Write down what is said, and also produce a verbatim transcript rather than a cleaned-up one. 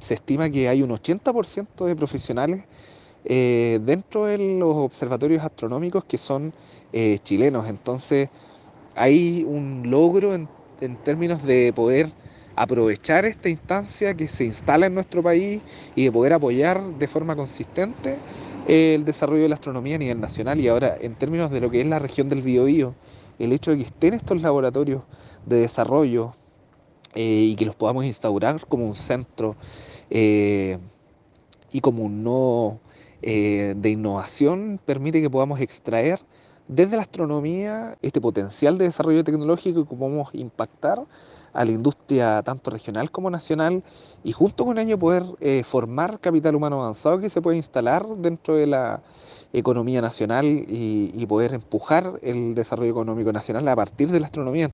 se estima que hay un ochenta por ciento de profesionales eh, dentro de los observatorios astronómicos que son eh, chilenos. Entonces hay un logro en, en términos de poder aprovechar esta instancia que se instala en nuestro país y de poder apoyar de forma consistente eh, el desarrollo de la astronomía a nivel nacional. Y ahora, en términos de lo que es la región del Biobío, el hecho de que estén estos laboratorios de desarrollo eh, y que los podamos instaurar como un centro eh, y como un nodo eh, de innovación permite que podamos extraer desde la astronomía este potencial de desarrollo tecnológico y que podamos impactar a la industria tanto regional como nacional y junto con ello poder eh, formar capital humano avanzado que se puede instalar dentro de la economía nacional y, y poder empujar el desarrollo económico nacional a partir de la astronomía.